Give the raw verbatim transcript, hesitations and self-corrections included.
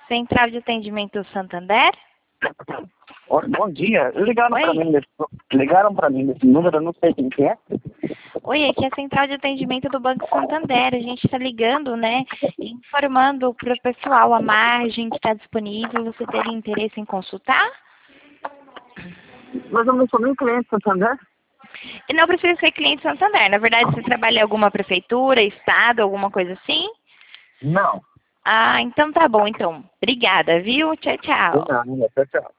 Central de Atendimento Santander? Oi, bom dia. Ligaram Oi? para mim, nesse, ligaram para mim nesse número, eu não sei quem que é. Oi, aqui é a Central de Atendimento do Banco Santander. A gente está ligando, né, informando para o pessoal a margem que está disponível. Você teria interesse em consultar? Mas eu não sou nem cliente do Santander. E não precisa ser cliente Santander. Na verdade, você trabalha em alguma prefeitura, estado, alguma coisa assim? Não. Ah, então tá bom, então. Obrigada, viu? Tchau, De tchau. nada, tchau, tchau.